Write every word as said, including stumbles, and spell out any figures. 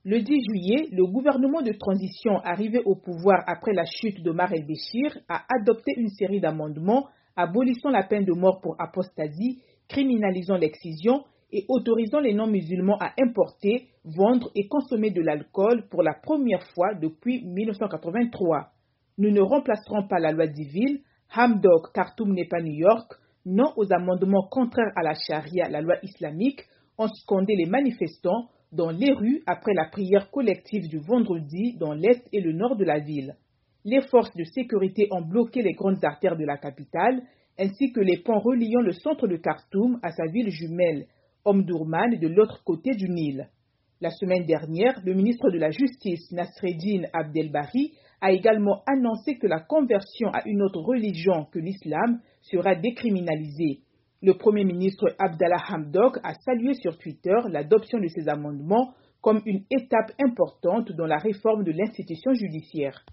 Le dix juillet, le gouvernement de transition arrivé au pouvoir après la chute d'Omar el-Béchir a adopté une série d'amendements abolissant la peine de mort pour apostasie, criminalisant l'excision et autorisant les non-musulmans à importer, vendre et consommer de l'alcool pour la première fois depuis mille neuf cent quatre-vingt-trois. Nous ne remplacerons pas la loi civile, Hamdok, Khartoum n'est pas New York, non aux amendements contraires à la charia, la loi islamique, ont scandé les manifestants dans les rues après la prière collective du vendredi dans l'est et le nord de la ville. Les forces de sécurité ont bloqué les grandes artères de la capitale, ainsi que les ponts reliant le centre de Khartoum à sa ville jumelle, Omdurman, de l'autre côté du Nil. La semaine dernière, le ministre de la Justice, Nasreddine Abdelbari, a également annoncé que la conversion à une autre religion que l'islam sera décriminalisée. Le Premier ministre Abdallah Hamdok a salué sur Twitter l'adoption de ces amendements comme une étape importante dans la réforme de l'institution judiciaire.